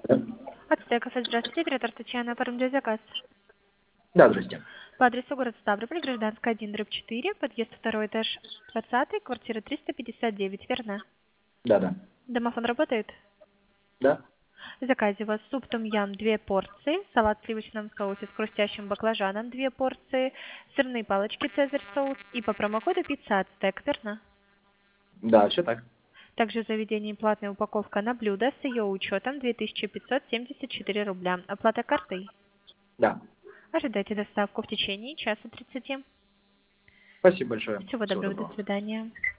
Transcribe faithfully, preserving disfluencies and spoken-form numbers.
От Стекоса, здравствуйте, оператор Татьяна, оформляю заказ. Да, здрасте. По адресу город Ставрополь, Гражданская, один, дробь четыре, подъезд второй этаж, двадцатый, квартира триста пятьдесят девять, верно? Да, да. Домофон работает? Да? В заказе у вас суп том-ям две порции, салат в сливочном соусе с хрустящим баклажаном две порции, сырные палочки цезарь соус и по промокоду пицца от Стек, верно? Да, все так. Также в заведении платная упаковка на блюдо с ее учетом две тысячи пятьсот семьдесят четыре рубля. Оплата картой? Да. Ожидайте доставку в течение часа тридцати. Спасибо большое. Всего Всего доброго, до доброго. свидания.